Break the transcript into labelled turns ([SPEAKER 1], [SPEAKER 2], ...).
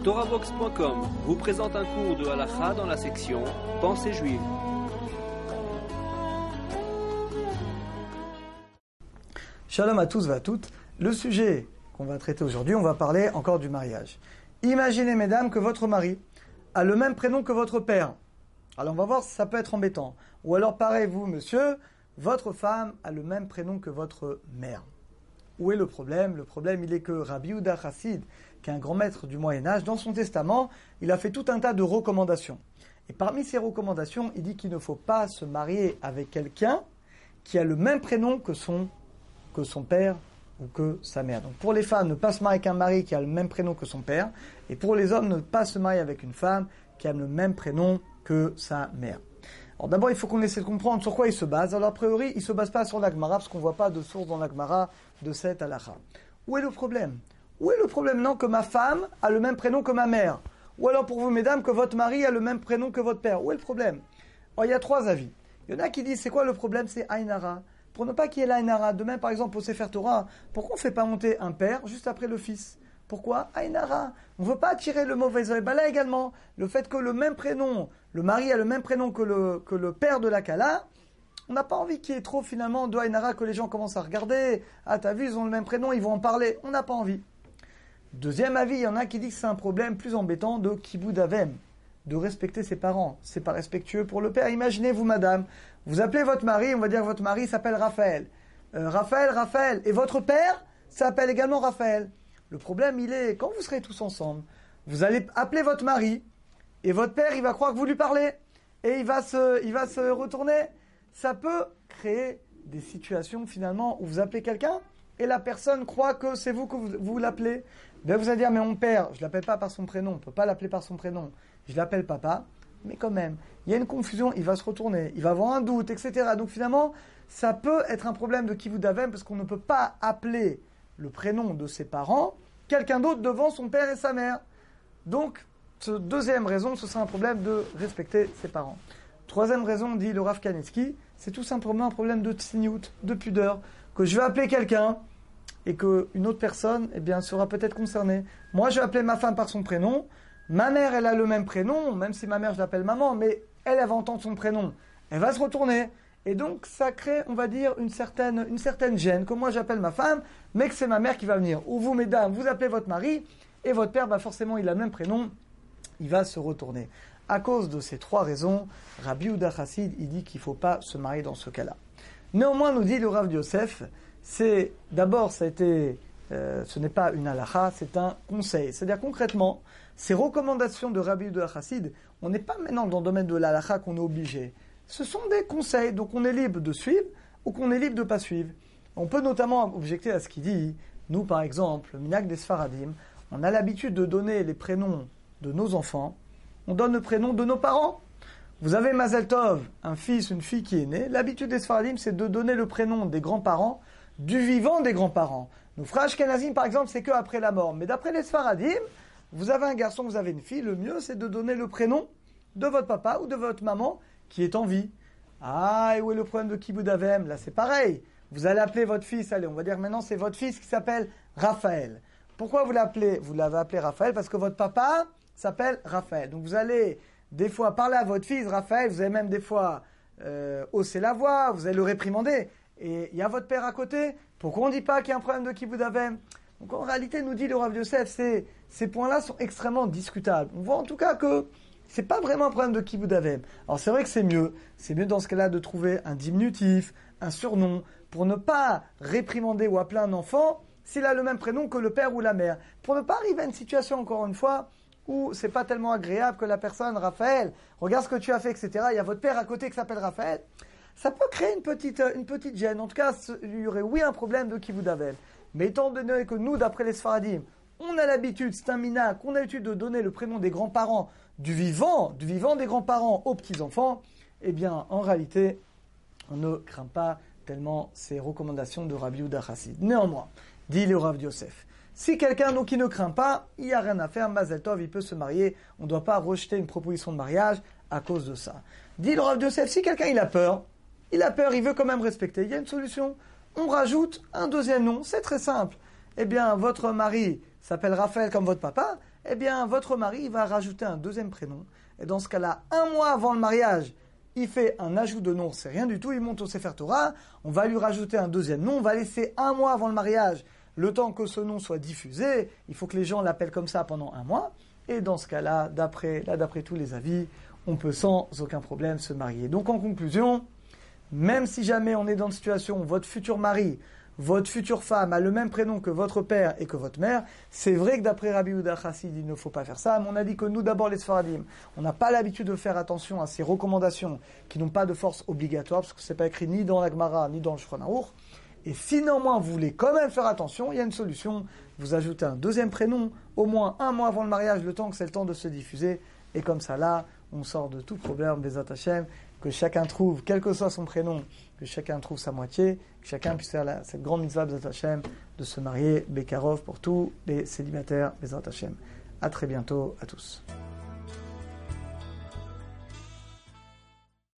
[SPEAKER 1] TorahBox.com vous présente un cours de halakha dans la section Pensée juive.
[SPEAKER 2] Shalom à tous et à toutes. Le sujet qu'on va traiter aujourd'hui, on va parler encore du mariage. Imaginez, mesdames, que votre mari a le même prénom que votre père. Alors on va voir si ça peut être embêtant. Ou alors pareil, vous, monsieur, votre femme a le même prénom que votre mère. Où est le problème? Le problème, il est que Rabbi Yehuda Chassid, qui est un grand maître du Moyen-Âge, dans son testament, il a fait tout un tas de recommandations. Et parmi ces recommandations, il dit qu'il ne faut pas se marier avec quelqu'un qui a le même prénom que son père ou que sa mère. Donc pour les femmes, ne pas se marier avec un mari qui a le même prénom que son père. Et pour les hommes, ne pas se marier avec une femme qui a le même prénom que sa mère. Alors d'abord, il faut qu'on essaie de comprendre sur quoi il se base. Alors a priori, il ne se base pas sur la Gemara, parce qu'on ne voit pas de source dans la Gemara de cette halakha. Où est le problème? Où est le problème? Non, que ma femme a le même prénom que ma mère. Ou alors pour vous, mesdames, que votre mari a le même prénom que votre père. Où est le problème? Alors, il y a trois avis. Il y en a qui disent, c'est quoi le problème? C'est Ainara. Pour ne pas qu'il y ait l'Ainara, de même par exemple au Sefer Torah, pourquoi on ne fait pas monter un père juste après le fils? Pourquoi? Ainara. On ne veut pas attirer le mauvais œil. Ben là également, le fait que le même prénom, le mari a le même prénom que le père de la Kala, on n'a pas envie qu'il y ait trop finalement de Ainara, que les gens commencent à regarder. Ah, t'as vu, ils ont le même prénom, ils vont en parler. On n'a pas envie. Deuxième avis, il y en a qui disent que c'est un problème plus embêtant de Kibud Avem, de respecter ses parents. C'est pas respectueux pour le père. Imaginez-vous, madame, vous appelez votre mari, on va dire que votre mari s'appelle Raphaël. Raphaël. Et votre père s'appelle également Raphaël. Le problème, il est, quand vous serez tous ensemble, vous allez appeler votre mari, et votre père, il va croire que vous lui parlez, et il va se retourner. Ça peut créer des situations, finalement, où vous appelez quelqu'un, et la personne croit que c'est vous que vous l'appelez. Ben, vous allez dire, mais mon père, je ne l'appelle pas par son prénom, on ne peut pas l'appeler par son prénom. Je l'appelle papa, mais quand même, il y a une confusion, il va se retourner, il va avoir un doute, etc. Donc finalement, ça peut être un problème de Kibud Avem, parce qu'on ne peut pas appeler le prénom de ses parents, quelqu'un d'autre devant son père et sa mère. Donc, deuxième raison, ce sera un problème de respecter ses parents. Troisième raison, dit le Rav Kanetsky, c'est tout simplement un problème de tsniout, de pudeur, que je vais appeler quelqu'un et qu'une autre personne, eh bien, sera peut-être concernée. Moi, je vais appeler ma femme par son prénom. Ma mère, elle a le même prénom, même si ma mère, je l'appelle maman, mais elle va entendre son prénom. Elle va se retourner. Et donc, ça crée, on va dire, une certaine gêne, que moi, j'appelle ma femme, mais que c'est ma mère qui va venir. Ou vous, mesdames, vous appelez votre mari, et votre père, forcément, il a le même prénom, il va se retourner. À cause de ces trois raisons, Rabbi Yehuda Chassid, il dit qu'il ne faut pas se marier dans ce cas-là. Néanmoins, nous dit le Rav Yosef, d'abord, ce n'est pas une halakha, c'est un conseil. C'est-à-dire concrètement, ces recommandations de Rabbi Yehuda Chassid, on n'est pas maintenant dans le domaine de l'halakha qu'on est obligé. Ce sont des conseils, donc on est libre de suivre ou qu'on est libre de ne pas suivre. On peut notamment objecter à ce qu'il dit. Nous, par exemple, le minhag des Sfaradim, on a l'habitude de donner les prénoms de nos enfants. On donne le prénom de nos parents. Vous avez Mazel Tov, un fils, une fille qui est née. L'habitude des Sfaradim, c'est de donner le prénom des grands-parents, du vivant des grands-parents. Nos frères Ashkenazim, par exemple, c'est qu'après la mort. Mais d'après les Sfaradim, vous avez un garçon, vous avez une fille, le mieux, c'est de donner le prénom de votre papa ou de votre maman qui est en vie. Ah, et où est le problème de Kibud Avem? Là, c'est pareil. Vous allez appeler votre fils, allez, on va dire maintenant, c'est votre fils qui s'appelle Raphaël. Pourquoi vous l'avez appelé Raphaël? Parce que votre papa s'appelle Raphaël. Donc vous allez des fois parler à votre fils Raphaël, vous allez même des fois hausser la voix, vous allez le réprimander. Et il y a votre père à côté. Pourquoi on ne dit pas qu'il y a un problème de Kibud Avem? Donc en réalité, nous dit le Rav Yosef, ces points-là sont extrêmement discutables. On voit en tout cas que c'est pas vraiment un problème de Kibud Avem. Alors c'est vrai que c'est mieux dans ce cas-là de trouver un diminutif, un surnom, pour ne pas réprimander ou appeler un enfant s'il a le même prénom que le père ou la mère. Pour ne pas arriver à une situation, encore une fois, où c'est pas tellement agréable que la personne, Raphaël, regarde ce que tu as fait, etc. Il y a votre père à côté qui s'appelle Raphaël. Ça peut créer une petite gêne. En tout cas, il y aurait, oui, un problème de Kibud Avem. Mais étant donné que nous, d'après les Sfaradim, on a l'habitude, c'est un minhag, qu'on a l'habitude de donner le prénom des grands-parents, du vivant des grands-parents aux petits-enfants, eh bien, en réalité, on ne craint pas tellement ces recommandations de Rabbi Yehuda Chassid. Néanmoins, dit le Rav Yosef, si quelqu'un donc qui ne craint pas, il n'y a rien à faire, Mazel Tov, il peut se marier, on ne doit pas rejeter une proposition de mariage à cause de ça. Dit le Rav Yosef, si quelqu'un il a peur, il veut quand même respecter, il y a une solution. On rajoute un deuxième nom, c'est très simple. Eh bien, votre mari s'appelle Raphaël comme votre papa, eh bien, votre mari va rajouter un deuxième prénom. Et dans ce cas-là, 1 mois avant le mariage, il fait un ajout de nom, c'est rien du tout, il monte au Sefer Torah, on va lui rajouter un deuxième nom, on va laisser 1 mois avant le mariage, le temps que ce nom soit diffusé, il faut que les gens l'appellent comme ça pendant 1 mois, et dans ce cas-là, d'après tous les avis, on peut sans aucun problème se marier. Donc en conclusion, même si jamais on est dans une situation où votre futur mari, votre future femme a le même prénom que votre père et que votre mère, c'est vrai que d'après Rabbi Yehuda Chassid, il ne faut pas faire ça, mais on a dit que nous d'abord les Sfaradim, on n'a pas l'habitude de faire attention à ces recommandations qui n'ont pas de force obligatoire, parce que ce n'est pas écrit ni dans la Gemara, ni dans le Shulchan Aruch. Et si néanmoins vous voulez quand même faire attention, il y a une solution, vous ajoutez un deuxième prénom, au moins 1 mois avant le mariage, le temps que c'est le temps de se diffuser, et comme ça là, on sort de tout problème, Bezat Hashem, que chacun trouve, quel que soit son prénom, que chacun trouve sa moitié, que chacun puisse faire cette grande mitzvah Bezat Hashem de se marier, Bekarov, pour tous les célibataires Bezat Hashem. À très bientôt à tous.